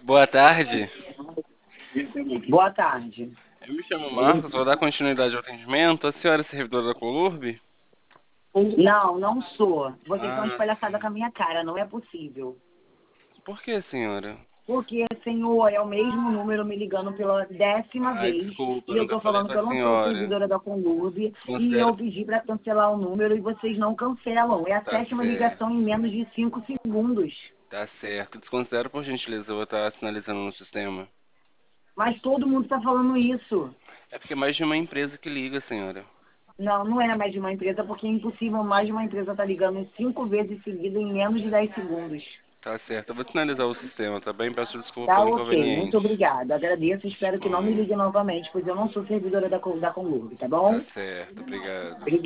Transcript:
Boa tarde. Boa tarde. Eu me chamo Marcos, vou dar continuidade ao atendimento. A senhora é servidora da Colurb? Não, não sou. Vocês estão de Ah, palhaçada com sim. a minha cara, não é possível. Por que, senhora? Porque, senhor, é o mesmo número me ligando pela 10ª Ai, vez desculpa, e eu eu nunca tô falei falando com que a eu não sou senhora. servidora da Conlurb e Desconsidero. eu pedi para cancelar o número e vocês não cancelam. É a Tá 7ª ligação em certo. menos de 5 segundos. Tá certo. Desconsidero por gentileza, eu vou estar sinalizando no sistema. Mas todo mundo está falando isso. É porque é mais de uma empresa que liga, senhora. Não, não é mais de uma empresa, porque é impossível mais de uma empresa estar ligando em 5 vezes seguidas em menos de 10 segundos. Tá certo. Eu vou sinalizar o sistema, tá bem? Peço desculpa Tá pelo ok, muito inconveniente. obrigada. Agradeço e espero que não me Disponha. ligue novamente, pois eu não sou servidora da Conlurb, tá Tá bom? certo, obrigado. Obrigada.